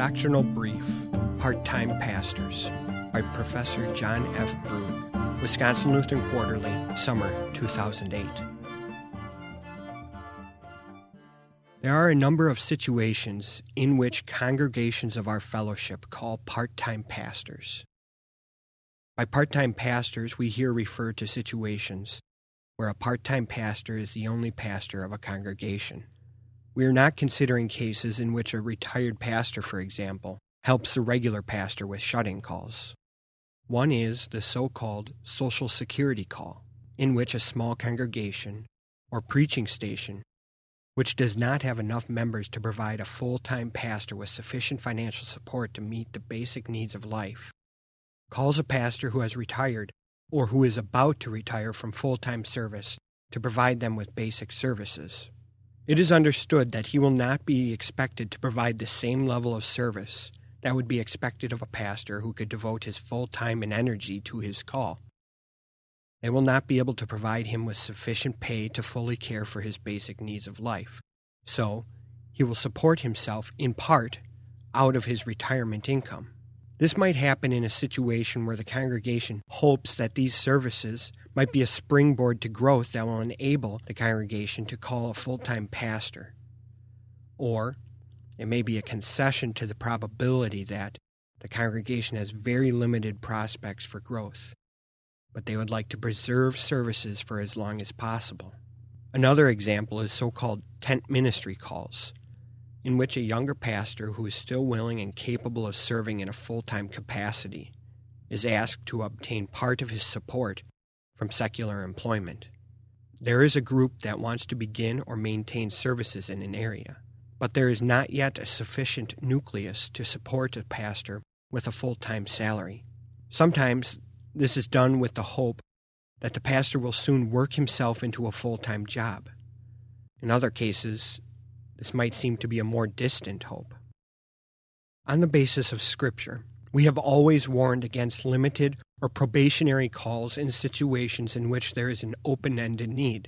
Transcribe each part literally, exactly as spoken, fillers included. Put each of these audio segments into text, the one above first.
Doctrinal Brief, Part-Time Pastors by Professor John F. Brune, Wisconsin Lutheran Quarterly, Summer two thousand eight. There are a number of situations in which congregations of our fellowship call part-time pastors. By part-time pastors, we here refer to situations where a part-time pastor is the only pastor of a congregation. We are not considering cases in which a retired pastor, for example, helps the regular pastor with shut-in calls. One is the so-called Social Security call, in which a small congregation or preaching station, which does not have enough members to provide a full-time pastor with sufficient financial support to meet the basic needs of life, calls a pastor who has retired or who is about to retire from full-time service to provide them with basic services. It is understood that he will not be expected to provide the same level of service that would be expected of a pastor who could devote his full time and energy to his call. They will not be able to provide him with sufficient pay to fully care for his basic needs of life. So, he will support himself, in part, out of his retirement income. This might happen in a situation where the congregation hopes that these services might be a springboard to growth that will enable the congregation to call a full-time pastor. Or it may be a concession to the probability that the congregation has very limited prospects for growth, but they would like to preserve services for as long as possible. Another example is so-called tent ministry calls, in which a younger pastor who is still willing and capable of serving in a full-time capacity is asked to obtain part of his support from secular employment. There is a group that wants to begin or maintain services in an area, but there is not yet a sufficient nucleus to support a pastor with a full-time salary. Sometimes this is done with the hope that the pastor will soon work himself into a full-time job. In other cases, this might seem to be a more distant hope. On the basis of Scripture, we have always warned against limited or probationary calls in situations in which there is an open-ended need.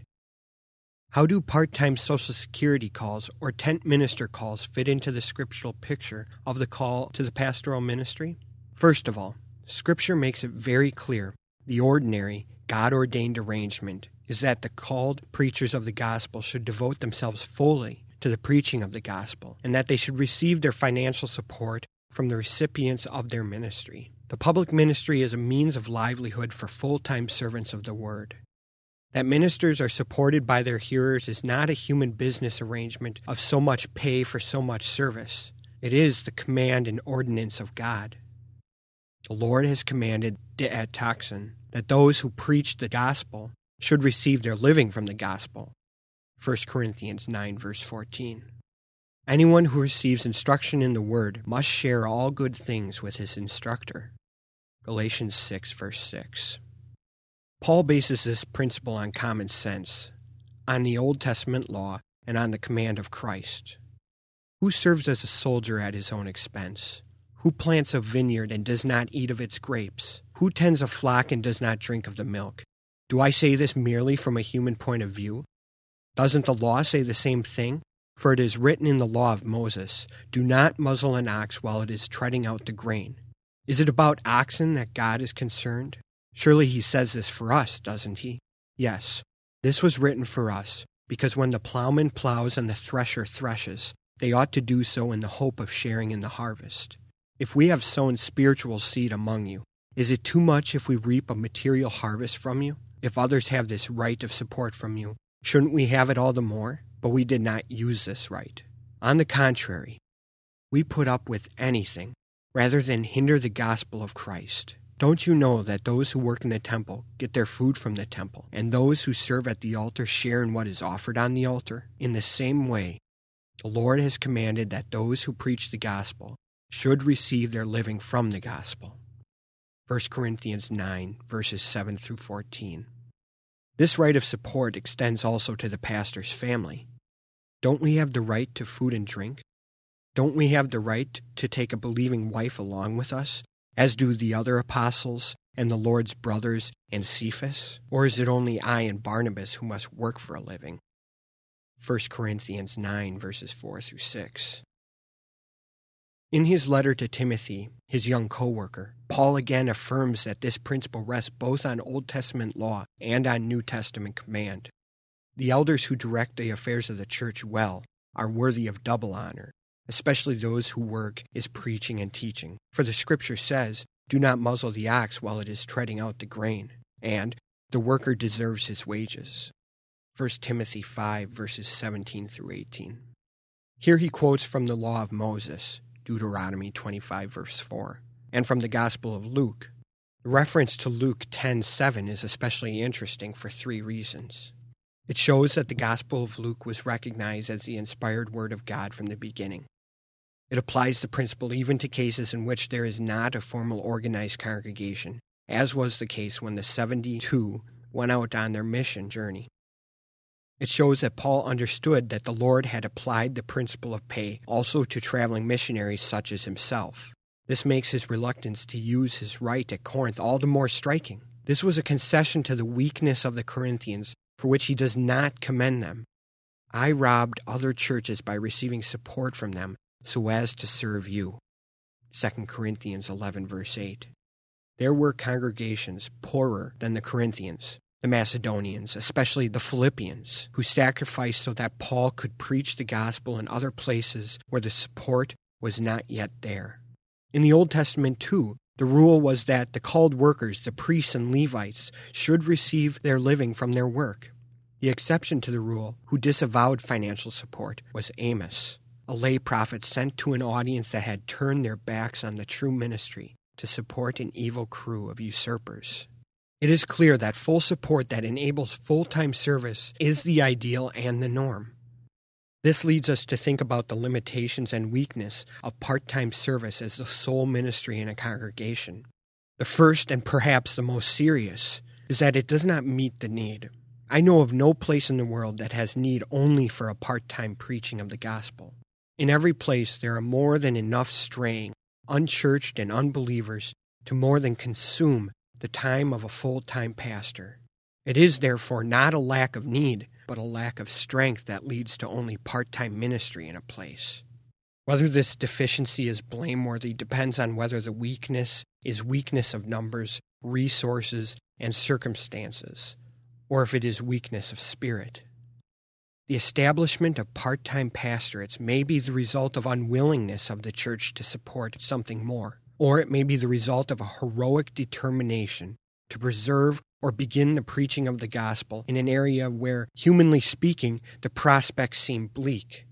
How do part-time Social Security calls or tent minister calls fit into the scriptural picture of the call to the pastoral ministry? First of all, Scripture makes it very clear the ordinary, God-ordained arrangement is that the called preachers of the gospel should devote themselves fully to the preaching of the gospel, and that they should receive their financial support from the recipients of their ministry. The public ministry is a means of livelihood for full-time servants of the word. That ministers are supported by their hearers is not a human business arrangement of so much pay for so much service. It is the command and ordinance of God. The Lord has commanded diataxon, that those who preach the gospel should receive their living from the gospel. First Corinthians nine, verse fourteen. Anyone who receives instruction in the Word must share all good things with his instructor. Galatians six, verse six. Paul bases this principle on common sense, on the Old Testament law, and on the command of Christ. Who serves as a soldier at his own expense? Who plants a vineyard and does not eat of its grapes? Who tends a flock and does not drink of the milk? Do I say this merely from a human point of view? Doesn't the law say the same thing? For it is written in the law of Moses, do not muzzle an ox while it is treading out the grain. Is it about oxen that God is concerned? Surely he says this for us, doesn't he? Yes, this was written for us, because when the plowman plows and the thresher threshes, they ought to do so in the hope of sharing in the harvest. If we have sown spiritual seed among you, is it too much if we reap a material harvest from you? If others have this right of support from you, shouldn't we have it all the more? But we did not use this right. On the contrary, we put up with anything rather than hinder the gospel of Christ. Don't you know that those who work in the temple get their food from the temple, and those who serve at the altar share in what is offered on the altar? In the same way, the Lord has commanded that those who preach the gospel should receive their living from the gospel. First Corinthians nine, verses seven through fourteen. This right of support extends also to the pastor's family. Don't we have the right to food and drink? Don't we have the right to take a believing wife along with us, as do the other apostles and the Lord's brothers and Cephas? Or is it only I and Barnabas who must work for a living? First Corinthians nine, verses four through six. In his letter to Timothy, his young co-worker, Paul again affirms that this principle rests both on Old Testament law and on New Testament command. The elders who direct the affairs of the church well are worthy of double honor, especially those whose work is preaching and teaching. For the Scripture says, "Do not muzzle the ox while it is treading out the grain," and "The worker deserves his wages." First Timothy five, verses seventeen through eighteen. Here he quotes from the law of Moses, Deuteronomy twenty-five, verse four, and from the Gospel of Luke. The reference to Luke ten seven is especially interesting for three reasons. It shows that the Gospel of Luke was recognized as the inspired Word of God from the beginning. It applies the principle even to cases in which there is not a formal organized congregation, as was the case when the seventy-two went out on their mission journey. It shows that Paul understood that the Lord had applied the principle of pay also to traveling missionaries such as himself. This makes his reluctance to use his right at Corinth all the more striking. This was a concession to the weakness of the Corinthians, for which he does not commend them. "I robbed other churches by receiving support from them so as to serve you." Second Corinthians eleven, verse eight. There were congregations poorer than the Corinthians, the Macedonians, especially the Philippians, who sacrificed so that Paul could preach the gospel in other places where the support was not yet there. In the Old Testament, too, the rule was that the called workers, the priests and Levites, should receive their living from their work. The exception to the rule, who disavowed financial support, was Amos, a lay prophet sent to an audience that had turned their backs on the true ministry to support an evil crew of usurpers. It is clear that full support that enables full-time service is the ideal and the norm. This leads us to think about the limitations and weakness of part-time service as the sole ministry in a congregation. The first, and perhaps the most serious, is that it does not meet the need. I know of no place in the world that has need only for a part-time preaching of the gospel. In every place there are more than enough straying, unchurched and unbelievers to more than consume the time of a full-time pastor. It is, therefore, not a lack of need, but a lack of strength that leads to only part-time ministry in a place. Whether this deficiency is blameworthy depends on whether the weakness is weakness of numbers, resources, and circumstances, or if it is weakness of spirit. The establishment of part-time pastorates may be the result of unwillingness of the church to support something more, or it may be the result of a heroic determination to preserve or begin the preaching of the gospel in an area where, humanly speaking, the prospects seem bleak.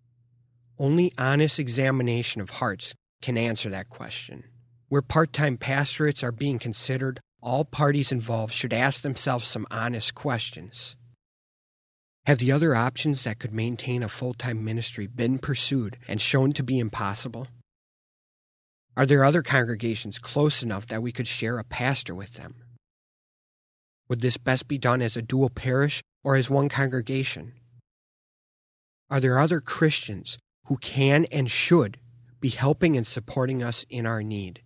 Only honest examination of hearts can answer that question. Where part-time pastorates are being considered, all parties involved should ask themselves some honest questions. Have the other options that could maintain a full-time ministry been pursued and shown to be impossible? Are there other congregations close enough that we could share a pastor with them? Would this best be done as a dual parish or as one congregation? Are there other Christians who can and should be helping and supporting us in our need?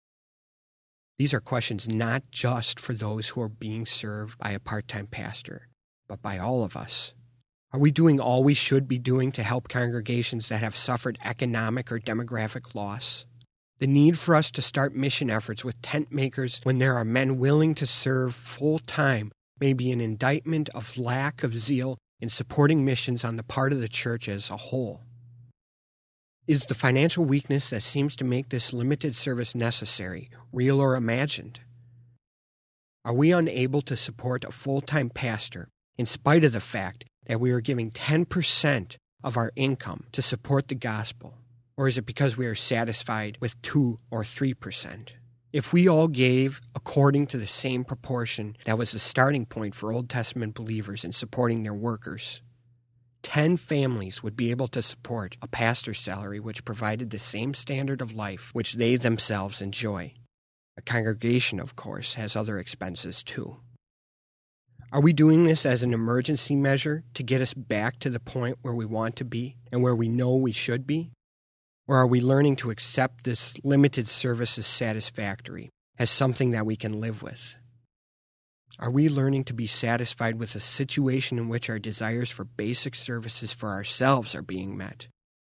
These are questions not just for those who are being served by a part-time pastor, but by all of us. Are we doing all we should be doing to help congregations that have suffered economic or demographic loss? The need for us to start mission efforts with tent makers when there are men willing to serve full-time may be an indictment of lack of zeal in supporting missions on the part of the church as a whole. Is the financial weakness that seems to make this limited service necessary real or imagined? Are we unable to support a full-time pastor in spite of the fact that we are giving ten percent of our income to support the gospel? Or is it because we are satisfied with two or three percent? If we all gave according to the same proportion that was the starting point for Old Testament believers in supporting their workers, ten families would be able to support a pastor's salary which provided the same standard of life which they themselves enjoy. A congregation, of course, has other expenses too. Are we doing this as an emergency measure to get us back to the point where we want to be and where we know we should be? Or are we learning to accept this limited service as satisfactory, as something that we can live with? Are we learning to be satisfied with a situation in which our desires for basic services for ourselves are being met?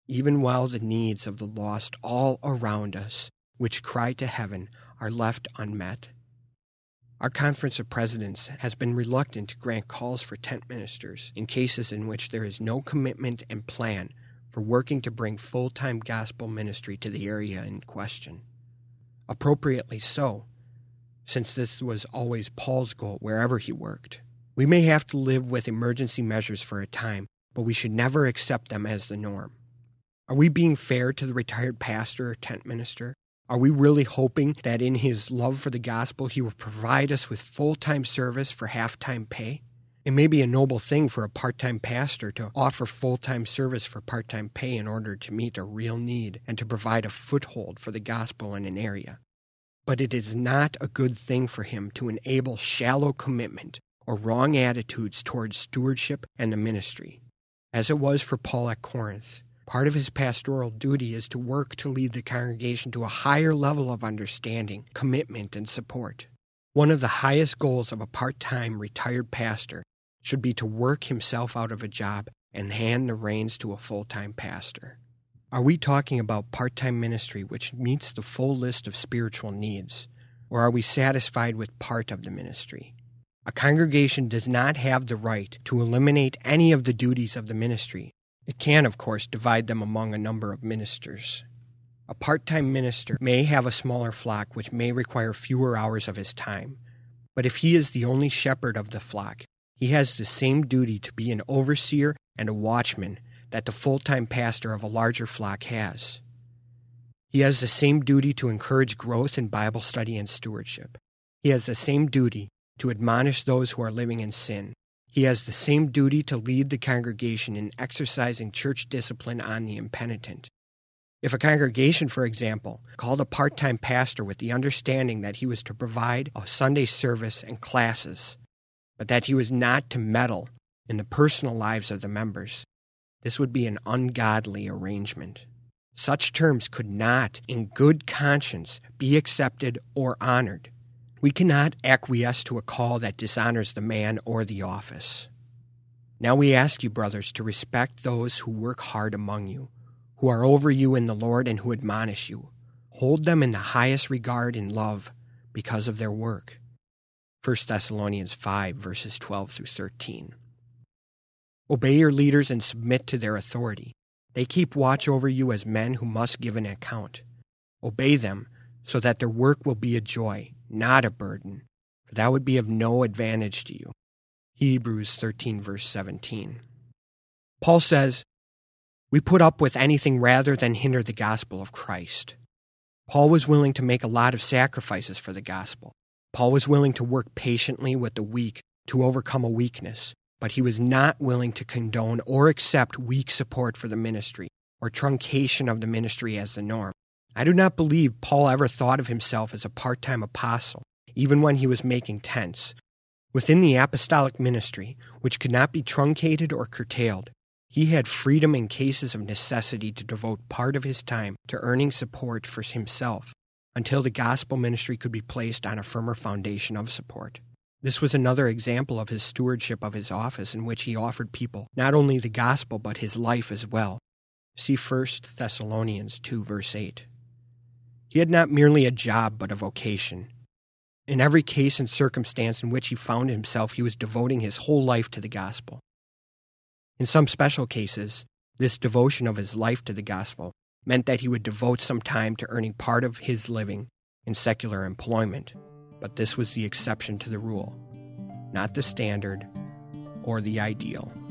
even while the needs of the lost all around us, which cry to heaven, are left unmet. Our Conference of Presidents has been reluctant to grant calls for tent ministers in cases in which there is no commitment and plan for working to bring full-time gospel ministry to the area in question. Appropriately so, since this was always Paul's goal wherever he worked. We may have to live with emergency measures for a time, but we should never accept them as the norm. Are we being fair to the retired pastor or tent minister? Are we really hoping that in his love for the gospel he will provide us with full-time service for half-time pay? It may be a noble thing for a part-time pastor to offer full-time service for part-time pay in order to meet a real need and to provide a foothold for the gospel in an area. But it is not a good thing for him to enable shallow commitment or wrong attitudes towards stewardship and the ministry. As it was for Paul at Corinth, part of his pastoral duty is to work to lead the congregation to a higher level of understanding, commitment, and support. One of the highest goals of a part-time retired pastor should be to work himself out of a job and hand the reins to a full-time pastor. Are we talking about part-time ministry which meets the full list of spiritual needs, or are we satisfied with part of the ministry? A congregation does not have the right to eliminate any of the duties of the ministry. It can, of course, divide them among a number of ministers. A part-time minister may have a smaller flock which may require fewer hours of his time, but if he is the only shepherd of the flock, he has the same duty to be an overseer and a watchman that the full-time pastor of a larger flock has. He has the same duty to encourage growth in Bible study and stewardship. He has the same duty to admonish those who are living in sin. He has the same duty to lead the congregation in exercising church discipline on the impenitent. If a congregation, for example, called a part-time pastor with the understanding that he was to provide a Sunday service and classes, but that he was not to meddle in the personal lives of the members, this would be an ungodly arrangement. Such terms could not, in good conscience, be accepted or honored. We cannot acquiesce to a call that dishonors the man or the office. Now we ask you, brothers, to respect those who work hard among you, who are over you in the Lord and who admonish you. Hold them in the highest regard in love because of their work. First Thessalonians five, verses twelve through thirteen. Obey your leaders and submit to their authority. They keep watch over you as men who must give an account. Obey them so that their work will be a joy, not a burden, for that would be of no advantage to you. Hebrews thirteen, verse seventeen. Paul says, we put up with anything rather than hinder the gospel of Christ. Paul was willing to make a lot of sacrifices for the gospel. Paul was willing to work patiently with the weak to overcome a weakness, but he was not willing to condone or accept weak support for the ministry or truncation of the ministry as the norm. I do not believe Paul ever thought of himself as a part-time apostle, even when he was making tents. Within the apostolic ministry, which could not be truncated or curtailed, he had freedom in cases of necessity to devote part of his time to earning support for himself until the gospel ministry could be placed on a firmer foundation of support. This was another example of his stewardship of his office in which he offered people not only the gospel but his life as well. See First Thessalonians two, verse eight. He had not merely a job but a vocation. In every case and circumstance in which he found himself, he was devoting his whole life to the gospel. In some special cases, this devotion of his life to the gospel meant that he would devote some time to earning part of his living in secular employment, but this was the exception to the rule, not the standard or the ideal.